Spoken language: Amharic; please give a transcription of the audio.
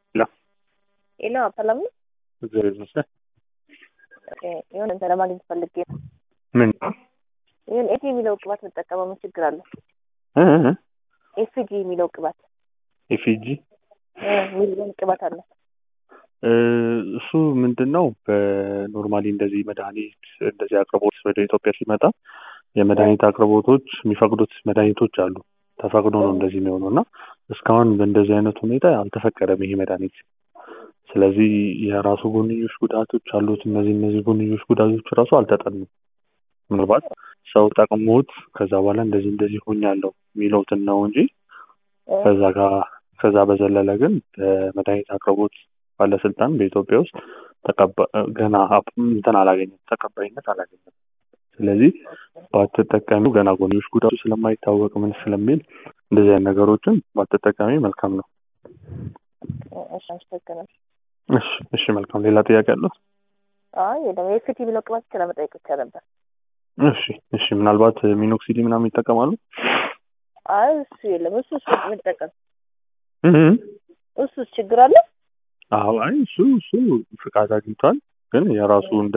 لا ايه اللي طلبني؟ زي المسا يقول انت لما جيت تفلك كده من يقول ايه تي لو كبات متكبه مش جرال ايه في جي لو كبات ኤፊጂ ሚሊዮን ቅባት አለ እሱ ምንድነው በኖርማሊ እንደዚህ መድኃኒት እንደዚህ አቅርቦት ወደ ኢትዮጵያ ሲመጣ የመድኃኒት አቅርቦቶች የሚፈቅዱት መድኃኒቶች አሉ ተፈቅዶ ነው እንደዚህ የሚሆነው እና እስካሁን በእንደዚህ አይነት ሁኔታ አልተፈቀደም ይሄ መድኃኒት ስለዚህ የራሱ ጎንዮሽ ጉዳቶች አሉት እነዚህ ጎንዮሽ ጉዳቶች ራሱ አልተጠኑም ምናልባት ሰው ጠቅሞት ከዛ በኋላ እንደዚህ ሆኛለሁ የሚለውትን ነው እንጂ ከዛ በዘለለ ግን መድኃኒት አቅርቦት ባለስልጣን በኢትዮጵያ ውስጥ ገና ተቀባይነት አላገኘም ስለዚህ ባትጠቀሚው ገና ጎንዮሽ ጉዳቱ ስለማይታወቅ ምን ስለሚል እንደዚህ አይነት ነገሮችን ባትጠቀሚ መልካም ነው እሺ መልካም ሌላ ጥያቄ አለው አይ ደግሞ ኤፍቲ ብለው ቅባት ስለመጠየቅ ይችላል እሺ ምናልባት ሚኖክሲዲ ምናምን ይጠቀማሉ አይ እሱ የለም እሱ መጠቀም እሱ ችግር አለ አዎ አይ እሱ ፍቃድ አግኝቷል ግን የራሱ